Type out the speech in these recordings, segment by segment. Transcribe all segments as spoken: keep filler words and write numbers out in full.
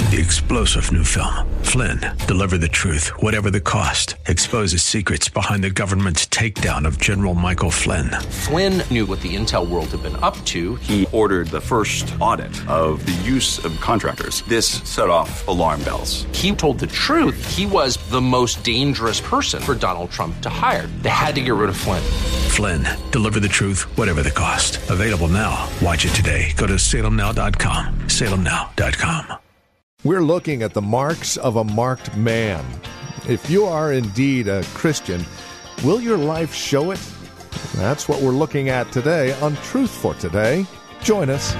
The explosive new film, Flynn, deliver the truth, whatever the cost, exposes secrets behind the government's takedown of General Michael Flynn. Flynn knew what the intel world had been up to. He ordered the first audit of the use of contractors. This set off alarm bells. He told the truth. He was the most dangerous person for Donald Trump to hire. They had to get rid of Flynn. Flynn, deliver the truth, whatever the cost. Available now. Watch it today. Go to salem now dot com. salem now dot com. We're looking at the marks of a marked man. If you are indeed a Christian, will your life show it? That's what we're looking at today on Truth for Today. Join us.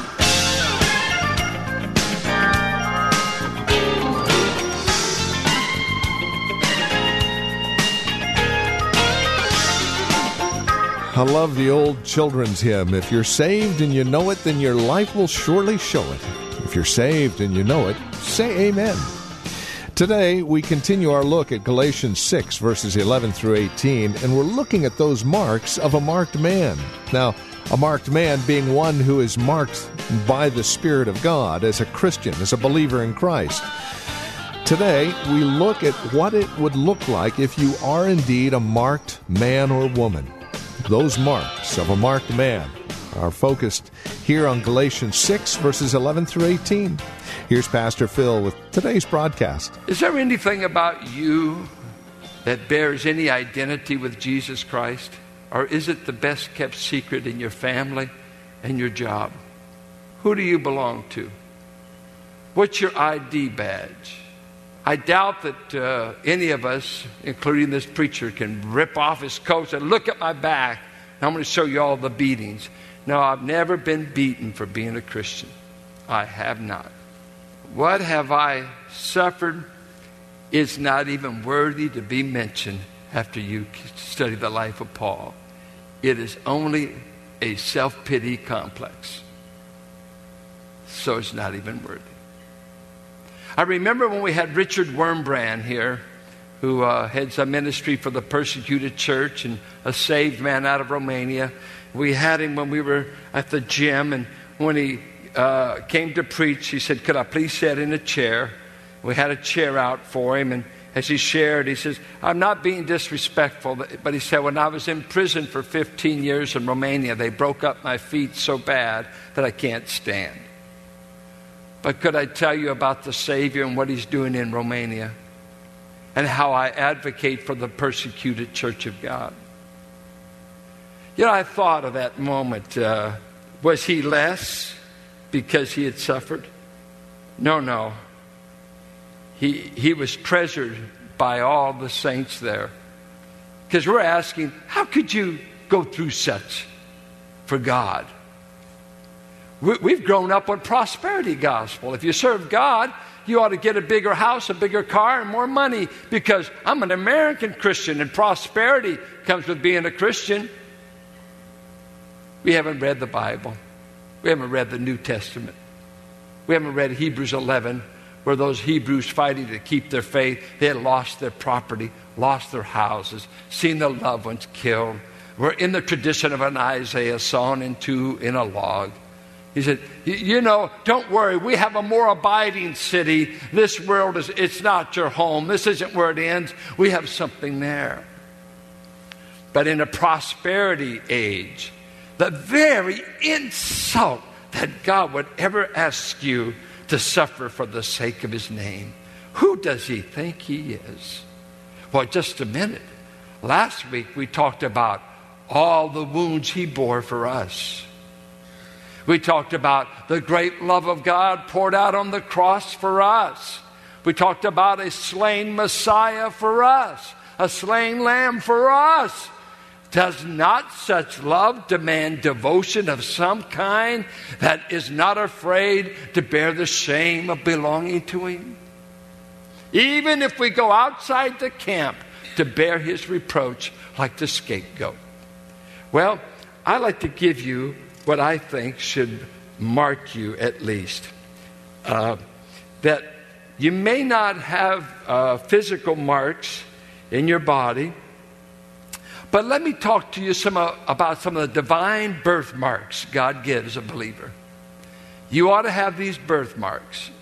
I love the old children's hymn. If you're saved and you know it, then your life will surely show it. If you're saved and you know it, say amen. Today, we continue our look at Galatians six, verses eleven through eighteen, and we're looking at those marks of a marked man. Now, a marked man being one who is marked by the Spirit of God as a Christian, as a believer in Christ. Today, we look at what it would look like if you are indeed a marked man or woman. Those marks of a marked man are focused here on Galatians six, verses eleven through eighteen. Here's Pastor Phil with today's broadcast. Is there anything about you that bears any identity with Jesus Christ? Or is it the best kept secret in your family and your job? Who do you belong to? What's your I D badge? I doubt that uh, any of us, including this preacher, can rip off his coat and look at my back. And I'm going to show you all the beatings. No, I've never been beaten for being a Christian. I have not. What have I suffered is not even worthy to be mentioned after you study the life of Paul. It is only a self-pity complex. So it's not even worthy. I remember when we had Richard Wurmbrand here, who uh, heads a ministry for the persecuted church and a saved man out of Romania. We had him when we were at the gym, and when he uh, came to preach, he said, could I please sit in a chair? We had a chair out for him, and as he shared, he says, I'm not being disrespectful, but he said, when I was in prison for fifteen years in Romania, they broke up my feet so bad that I can't stand. But could I tell you about the Savior and what he's doing in Romania and how I advocate for the persecuted church of God? You know, I thought of that moment. Uh, was he less because he had suffered? No, no. He, he was treasured by all the saints there. Because we're asking, how could you go through such for God? We've grown up on prosperity gospel. If you serve God, you ought to get a bigger house, a bigger car, and more money, because I'm an American Christian and prosperity comes with being a Christian. We haven't read the Bible. We haven't read the New Testament. We haven't read Hebrews eleven, where those Hebrews fighting to keep their faith, they had lost their property, lost their houses, seen their loved ones killed. We're in the tradition of an Isaiah sawn in two in a log. He said, you know, don't worry. We have a more abiding city. This world is, it's not your home. This isn't where it ends. We have something there. But in a prosperity age, the very insult that God would ever ask you to suffer for the sake of his name, who does he think he is? Well, just a minute. Last week we talked about all the wounds he bore for us. We talked about the great love of God poured out on the cross for us. We talked about a slain Messiah for us, a slain lamb for us. Does not such love demand devotion of some kind that is not afraid to bear the shame of belonging to him? Even if we go outside the camp to bear his reproach like the scapegoat. Well, I like to give you what I think should mark you at least. Uh, that you may not have uh, physical marks in your body, but let me talk to you some uh, about some of the divine birthmarks God gives a believer. You ought to have these birthmarks.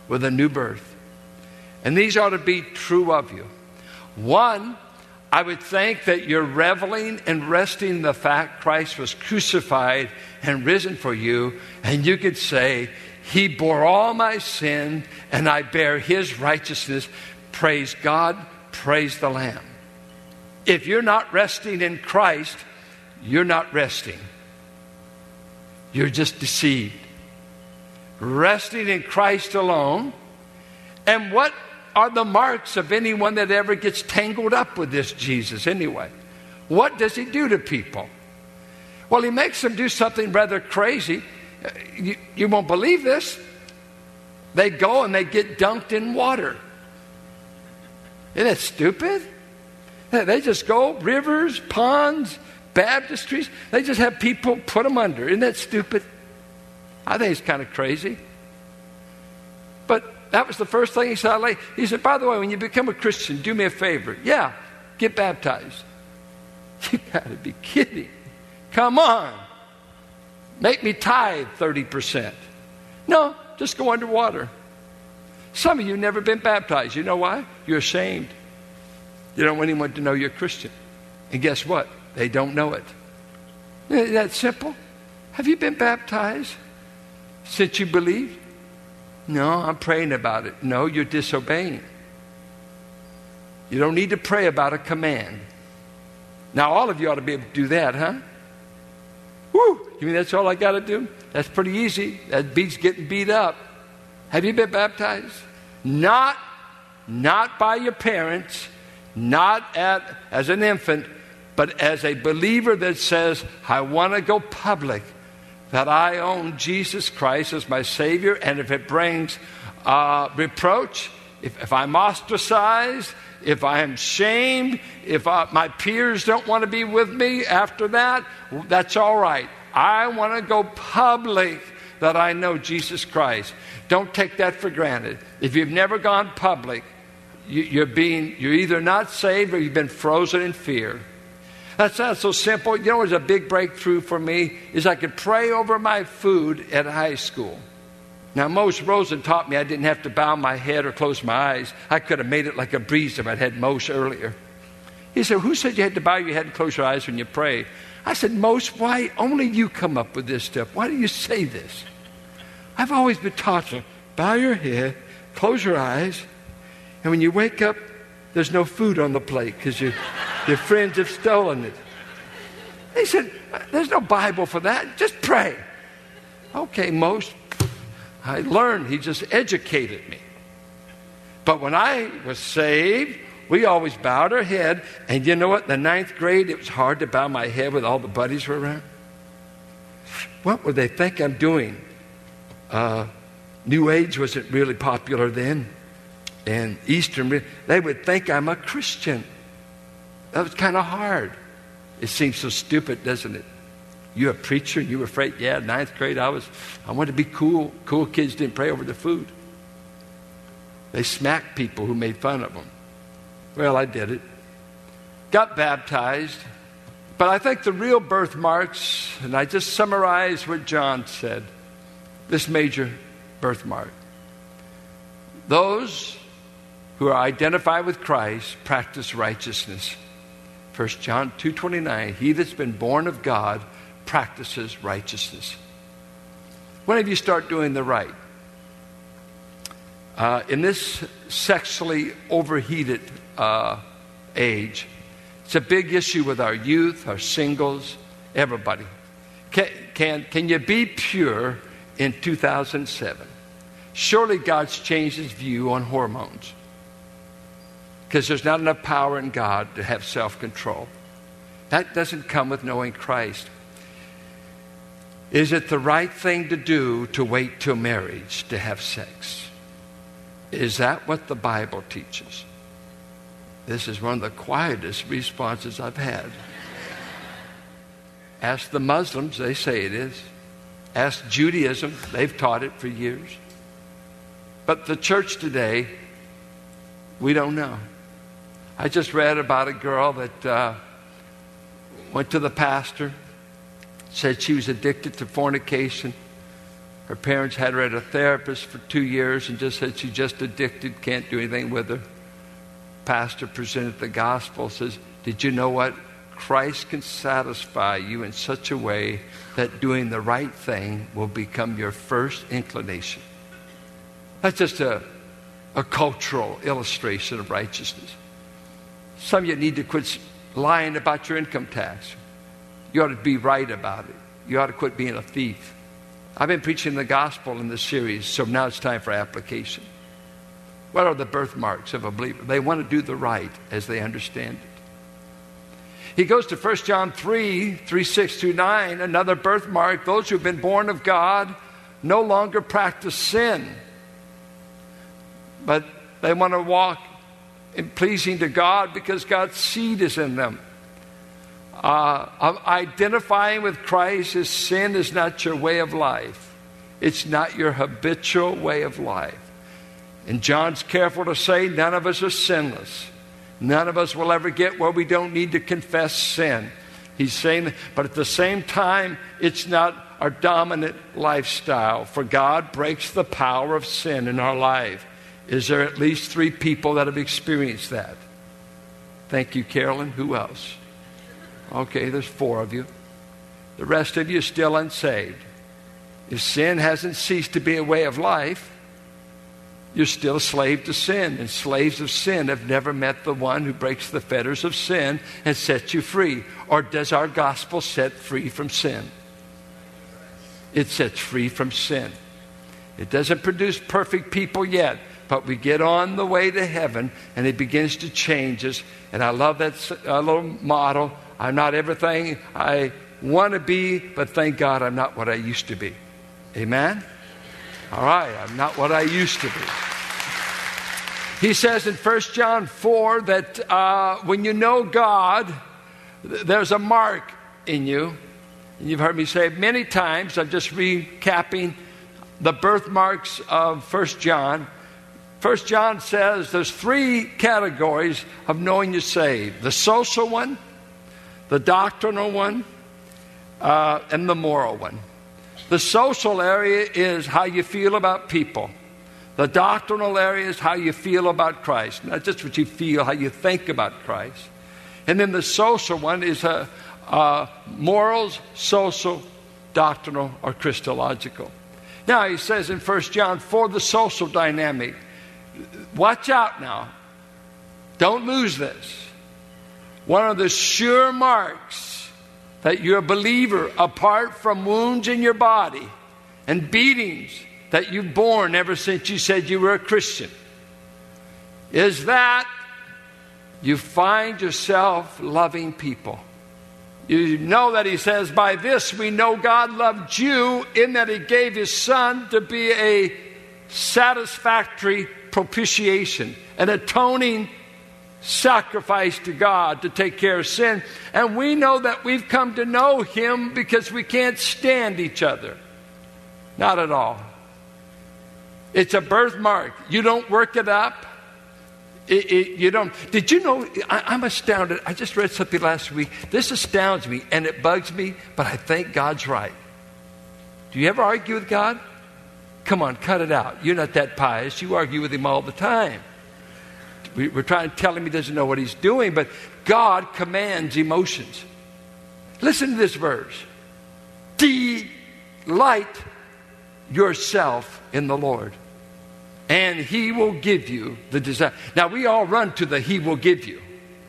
with a new birth. And these ought to be true of you. One, I would think that you're reveling and resting in the fact Christ was crucified and risen for you, and you could say, He bore all my sin, and I bear His righteousness. Praise God, praise the Lamb. If you're not resting in Christ, you're not resting. You're just deceived. Resting in Christ alone. And what are the marks of anyone that ever gets tangled up with this Jesus anyway? What does He do to people? Well, He makes them do something rather crazy. You, you won't believe this. They go and they get dunked in water. Isn't that stupid? They just go, rivers, ponds, baptistries. They just have people put them under. Isn't that stupid? I think it's kind of crazy. But that was the first thing He said. He said, by the way, when you become a Christian, do me a favor. Yeah, get baptized. You got to be kidding. Come on. Make me tithe thirty percent. No, just go underwater. Some of you have never been baptized. You know why? You're ashamed. You don't want anyone to know you're a Christian. And guess what? They don't know it. Isn't that simple? Have you been baptized since you believed? No, I'm praying about it. No, you're disobeying. You don't need to pray about a command. Now, all of you ought to be able to do that, huh? Woo! You mean that's all I got to do? That's pretty easy. That beats getting beat up. Have you been baptized? Not, not by your parents, not at, as an infant, but as a believer that says, I want to go public, that I own Jesus Christ as my Savior, and if it brings uh, reproach, if, if I'm ostracized, if I am shamed, if I, my peers don't want to be with me after that, that's all right. I want to go public that I know Jesus Christ. Don't take that for granted. If you've never gone public, you, you're being you're either not saved or you've been frozen in fear. That's not so simple. You know what's a big breakthrough for me is I could pray over my food at high school. Now, Moshe Rosen taught me I didn't have to bow my head or close my eyes. I could have made it like a breeze if I'd had Moshe earlier. He said, who said you had to bow your head and close your eyes when you pray? I said, Moshe, why only you come up with this stuff? Why do you say this? I've always been taught to bow your head, close your eyes, and when you wake up, there's no food on the plate because you, your friends have stolen it. He said, there's no Bible for that. Just pray. Okay, Moshe. I learned. He just educated me. But when I was saved, we always bowed our head. And you know what? In the ninth grade, it was hard to bow my head with all the buddies were around. What would they think I'm doing? Uh, New Age wasn't really popular then. And Eastern, they would think I'm a Christian. That was kind of hard. It seems so stupid, doesn't it? You a preacher? You were afraid? Yeah, ninth grade, I was. I wanted to be cool. Cool kids didn't pray over the food. They smacked people who made fun of them. Well, I did it. Got baptized. But I think the real birthmarks, and I just summarized what John said, this major birthmark. Those who are identified with Christ practice righteousness. First John two twenty-nine, he that's been born of God practices righteousness. When have you start doing the right? Uh, in this sexually overheated uh, age, it's a big issue with our youth, our singles, everybody. Can, can, can you be pure in two thousand seven? Surely God's changed his view on hormones. Because there's not enough power in God to have self-control. That doesn't come with knowing Christ. Is it the right thing to do to wait till marriage to have sex? Is that what the Bible teaches? This is one of the quietest responses I've had. Ask the Muslims, they say it is. Ask Judaism, they've taught it for years. But the church today, we don't know. I just read about a girl that uh, went to the pastor, said she was addicted to fornication, Her parents had her at a therapist for two years and just said she's just addicted, can't do anything with her. Pastor presented the gospel, says, did you know what? Christ can satisfy you in such a way that doing the right thing will become your first inclination. That's just a, a cultural illustration of righteousness. Some of you need to quit lying about your income tax. You ought to be right about it. You ought to quit being a thief. I've been preaching the gospel in this series, so now it's time for application. What are the birthmarks of a believer? They want to do the right as they understand it. He goes to First John three, three, six through nine, another birthmark. Those who have been born of God no longer practice sin, but they want to walk in pleasing to God because God's seed is in them. Uh, identifying with Christ as sin is not your way of life. It's not your habitual way of life. And John's careful to say none of us are sinless. None of us will ever get where we don't need to confess sin. He's saying that, but at the same time, it's not our dominant lifestyle. For God breaks the power of sin in our life. Is there at least three people that have experienced that? Thank you, Carolyn. Who else? Okay, there's four of you. The rest of you are still unsaved. If sin hasn't ceased to be a way of life, you're still a slave to sin. And slaves of sin have never met the one who breaks the fetters of sin and sets you free. Or does our gospel set free from sin? It sets free from sin. It doesn't produce perfect people yet, but we get on the way to heaven and it begins to change us. And I love that uh, little motto. I'm not everything I want to be, but thank God I'm not what I used to be. Amen? All right, I'm not what I used to be. He says in First John four that uh, when you know God, th- there's a mark in you. And you've heard me say it many times. I'm just recapping the birthmarks of First John. First John says there's three categories of knowing you're saved. The social one, the doctrinal one, uh, and the moral one. The social area is how you feel about people. The doctrinal area is how you feel about Christ. Not just what you feel, how you think about Christ. And then the social one is a, a morals, social, doctrinal, or Christological. Now he says in First John four, the social dynamic. Watch out now. Don't lose this. One of the sure marks that you're a believer, apart from wounds in your body and beatings that you've borne ever since you said you were a Christian, is that you find yourself loving people. You know that he says, by this we know God loved you, in that he gave his son to be a satisfactory propitiation, an atoning sacrifice to God to take care of sin. And we know that we've come to know him because we can't stand each other. Not at all. It's a birthmark. You don't work it up. It, it, you don't. Did you know, I, I'm astounded. I just read something last week. This astounds me and it bugs me, but I think God's right. Do you ever argue with God? Come on, cut it out. You're not that pious. You argue with him all the time. We're trying to tell him he doesn't know what he's doing, but God commands emotions. Listen to this verse. Delight yourself in the Lord, and he will give you the desire. Now, we all run to the he will give you.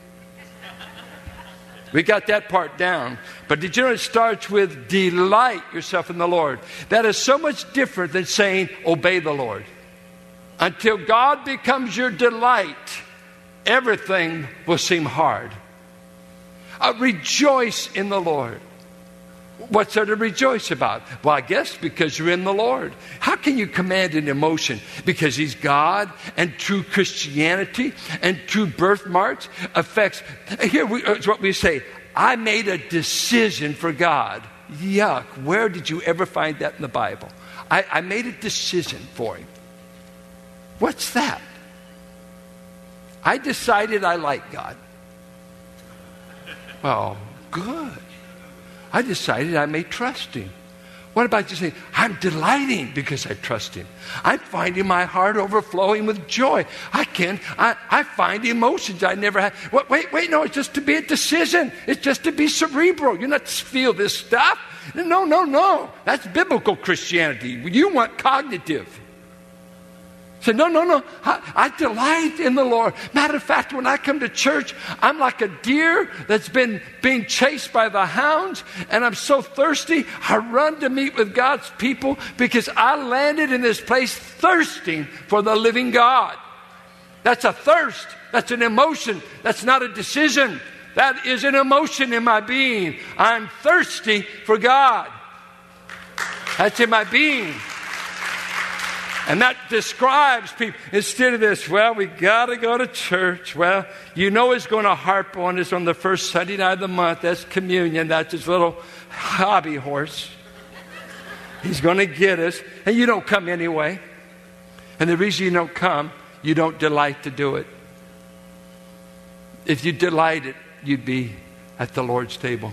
We got that part down. But did you know it starts with delight yourself in the Lord? That is so much different than saying obey the Lord. Until God becomes your delight, everything will seem hard. Uh, rejoice in the Lord. What's there to rejoice about? Well, I guess because you're in the Lord. How can you command an emotion? Because he's God, and true Christianity and true birthmarks affects. Here we, it's what we say. I made a decision for God. Yuck. Where did you ever find that in the Bible? I, I made a decision for him. What's that? I decided I like God. Well, good. I decided I may trust him. What about just saying, I'm delighting because I trust him. I'm finding my heart overflowing with joy. I can't, I, I find emotions I never had. Wait, wait, wait, no, it's just to be a decision. It's just to be cerebral. You're not to feel this stuff. No, no, no. That's biblical Christianity. You want cognitive. So no, no, no. I, I delight in the Lord. Matter of fact, when I come to church, I'm like a deer that's been being chased by the hounds, and I'm so thirsty, I run to meet with God's people because I landed in this place thirsting for the living God. That's a thirst. That's an emotion. That's not a decision. That is an emotion in my being. I'm thirsty for God. That's in my being. And that describes people. Instead of this, well, we got to go to church. Well, you know he's going to harp on us on the first Sunday night of the month. That's communion. That's his little hobby horse. He's going to get us. And you don't come anyway. And the reason you don't come, you don't delight to do it. If you delighted, you'd be at the Lord's table.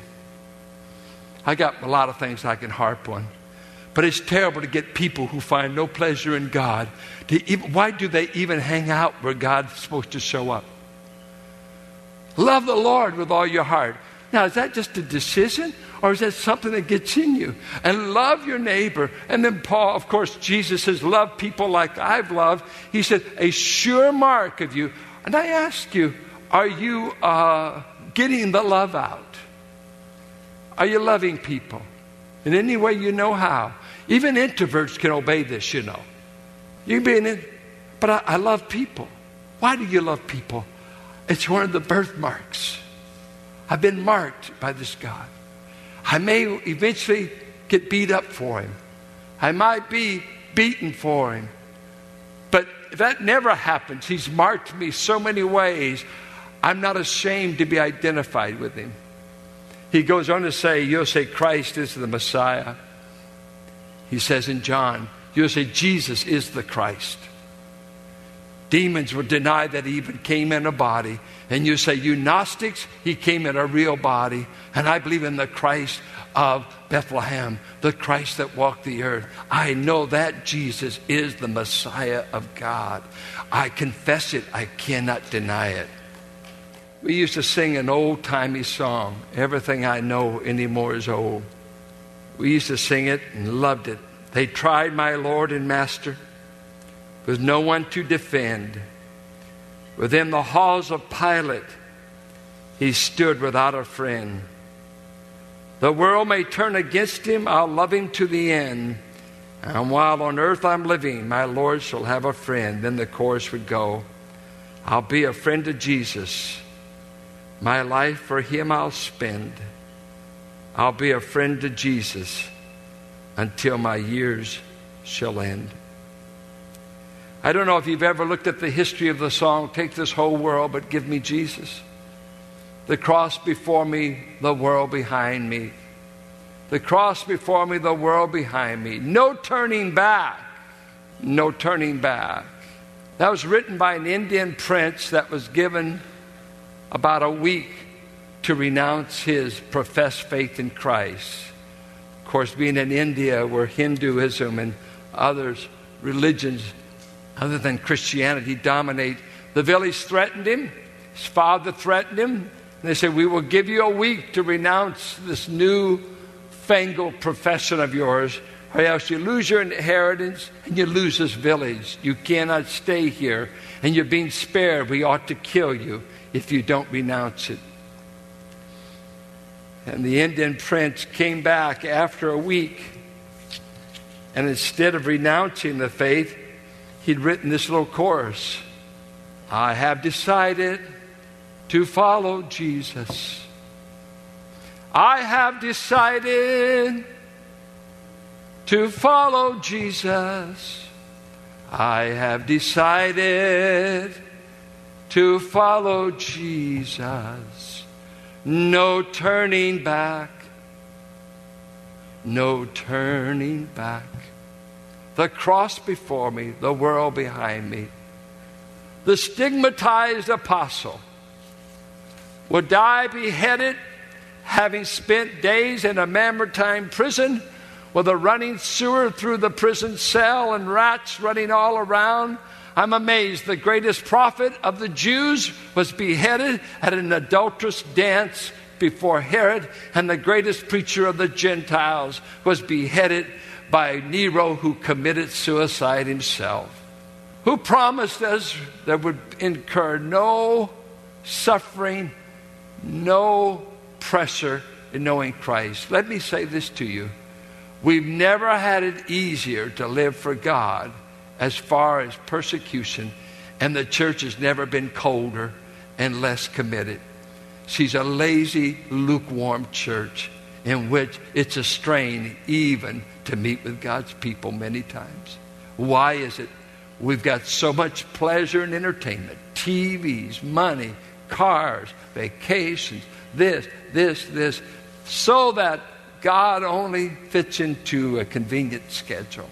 I got a lot of things I can harp on. But it's terrible to get people who find no pleasure in God. To even, why do they even hang out where God's supposed to show up? Love the Lord with all your heart. Now, is that just a decision? Or is that something that gets in you? And love your neighbor. And then Paul, of course, Jesus says, love people like I've loved. He said, a sure mark of you. And I ask you, are you uh, getting the love out? Are you loving people in any way you know how? Even introverts can obey this, you know. You can be an in, but I, I love people. Why do you love people? It's one of the birthmarks. I've been marked by this God. I may eventually get beat up for him. I might be beaten for him. But if that never happens, he's marked me so many ways, I'm not ashamed to be identified with him. He goes on to say, you'll say Christ is the Messiah. He says in John, you'll say Jesus is the Christ. Demons will deny that he even came in a body. And you say, you Gnostics, he came in a real body. And I believe in the Christ of Bethlehem, the Christ that walked the earth. I know that Jesus is the Messiah of God. I confess it. I cannot deny it. We used to sing an old-timey song, Everything I Know Anymore Is Old. We used to sing it and loved it. They tried my Lord and Master with no one to defend. Within the halls of Pilate, he stood without a friend. The world may turn against him, I'll love him to the end. And while on earth I'm living, my Lord shall have a friend. Then the chorus would go, I'll be a friend to Jesus. My life for him I'll spend. I'll be a friend to Jesus until my years shall end. I don't know if you've ever looked at the history of the song, take this whole world, but give me Jesus. The cross before me, the world behind me. The cross before me, the world behind me. No turning back. No turning back. That was written by an Indian prince that was given about a week to renounce his professed faith in Christ. Of course, being in India where Hinduism and others religions other than Christianity dominate, the village threatened him. His father threatened him. And they said, we will give you a week to renounce this new fangled profession of yours, or else you lose your inheritance and you lose this village. You cannot stay here, and you're being spared. We ought to kill you if you don't renounce it. And the Indian prince came back after a week, and instead of renouncing the faith, he'd written this little chorus. I have decided to follow Jesus. I have decided to follow Jesus. I have decided to follow Jesus. No turning back. No turning back. The cross before me, the world behind me. The stigmatized apostle would die beheaded, having spent days in a Mamertine prison with a running sewer through the prison cell and rats running all around. I'm amazed. The greatest prophet of the Jews was beheaded at an adulterous dance before Herod, and the greatest preacher of the Gentiles was beheaded by Nero, who committed suicide himself, who promised us there would incur no suffering, no pressure in knowing Christ. Let me say this to you. We've never had it easier to live for God as far as persecution, and the church has never been colder and less committed. She's a lazy, lukewarm church in which it's a strain even to meet with God's people many times. Why is it? We've got so much pleasure and entertainment, T Vs, money, cars, vacations, this, this, this, so that God only fits into a convenient schedule.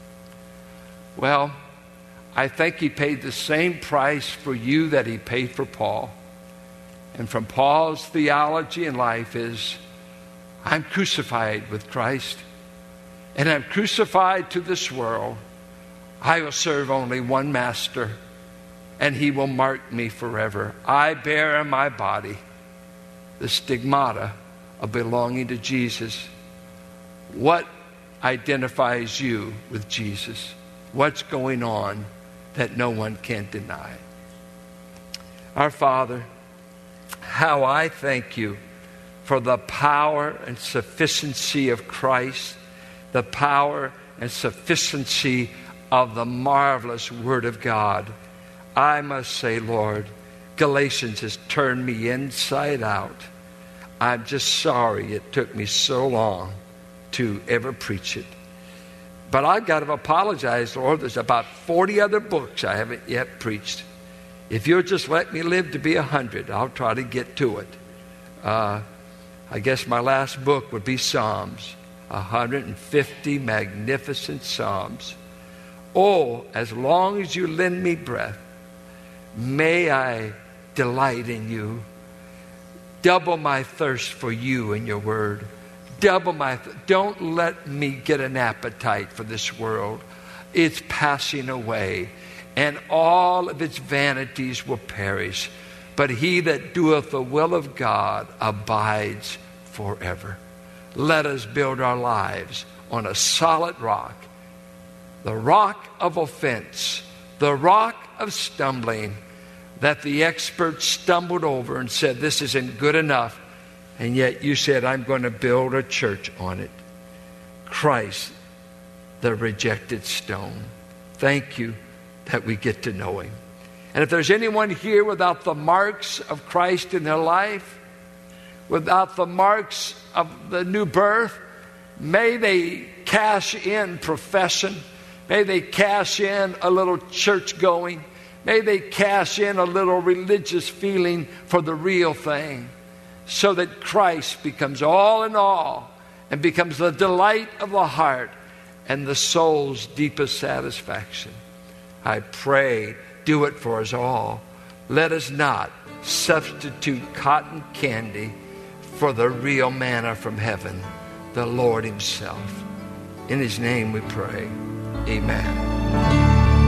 Well, I think he paid the same price for you that he paid for Paul. And from Paul's theology in life is, I'm crucified with Christ, and I'm crucified to this world. I will serve only one master, and he will mark me forever. I bear in my body the stigmata of belonging to Jesus. What identifies you with Jesus? What's going on that no one can deny? Our Father, how I thank you for the power and sufficiency of Christ, the power and sufficiency of the marvelous Word of God. I must say, Lord, Galatians has turned me inside out. I'm just sorry it took me so long to ever preach it. But I've got to apologize, Lord. There's about forty other books I haven't yet preached. If you'll just let me live to be a hundred, I'll try to get to it. Uh, I guess my last book would be Psalms, one hundred fifty magnificent Psalms. Oh, as long as you lend me breath, may I delight in you. Double my thirst for you and your word. Double my, th- don't let me get an appetite for this world. It's passing away, and all of its vanities will perish. But he that doeth the will of God abides forever. Let us build our lives on a solid rock, the rock of offense, the rock of stumbling, that the experts stumbled over and said, this isn't good enough. And yet you said, I'm going to build a church on it. Christ, the rejected stone. Thank you that we get to know him. And if there's anyone here without the marks of Christ in their life, without the marks of the new birth, may they cash in profession. May they cash in a little church going. May they cash in a little religious feeling for the real thing, so that Christ becomes all in all and becomes the delight of the heart and the soul's deepest satisfaction. I pray, do it for us all. Let us not substitute cotton candy for the real manna from heaven, the Lord himself. In his name we pray. Amen.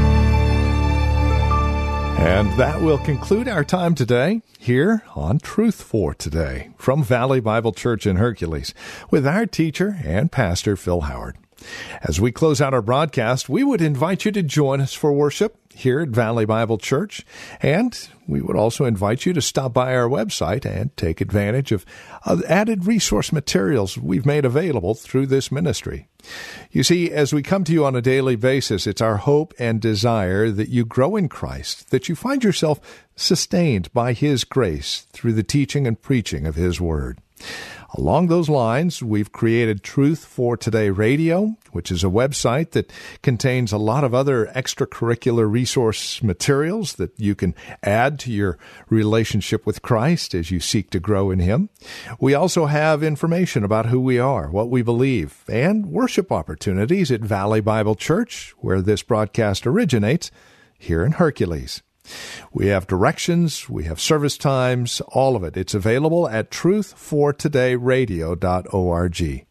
And that will conclude our time today here on Truth for Today from Valley Bible Church in Hercules with our teacher and pastor, Phil Howard. As we close out our broadcast, we would invite you to join us for worship here at Valley Bible Church, and we would also invite you to stop by our website and take advantage of, of added resource materials we've made available through this ministry. You see, as we come to you on a daily basis, it's our hope and desire that you grow in Christ, that you find yourself sustained by his grace through the teaching and preaching of his word. Along those lines, we've created Truth for Today Radio, which is a website that contains a lot of other extracurricular resource materials that you can add to your relationship with Christ as you seek to grow in him. We also have information about who we are, what we believe, and worship opportunities at Valley Bible Church, where this broadcast originates, here in Hercules. We have directions, we have service times, all of it. It's available at truth for today radio dot org.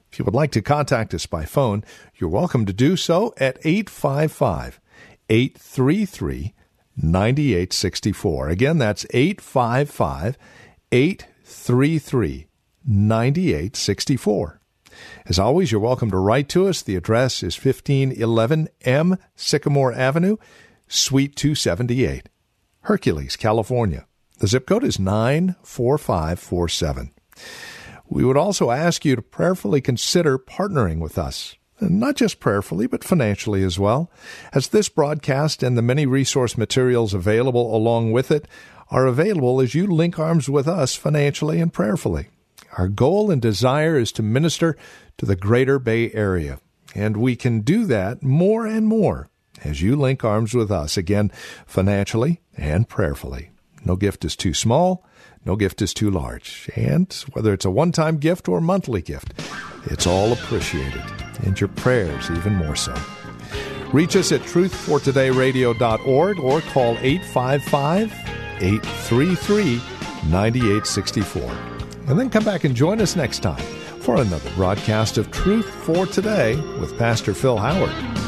If you would like to contact us by phone, you're welcome to do so at eight five five, eight three three, nine eight six four. Again, that's eight five five, eight three three, nine eight six four. As always, you're welcome to write to us. The address is fifteen eleven M Sycamore Avenue, Suite two seventy-eight, Hercules, California. The zip code is nine four five four seven. We would also ask you to prayerfully consider partnering with us, and not just prayerfully, but financially as well, as this broadcast and the many resource materials available along with it are available as you link arms with us financially and prayerfully. Our goal and desire is to minister to the greater Bay Area, and we can do that more and more as you link arms with us, again, financially and prayerfully. No gift is too small. No gift is too large. And whether it's a one-time gift or monthly gift, it's all appreciated, and your prayers even more so. Reach us at truth for today radio dot org or call eight five five, eight three three, nine eight six four. And then come back and join us next time for another broadcast of Truth for Today with Pastor Phil Howard.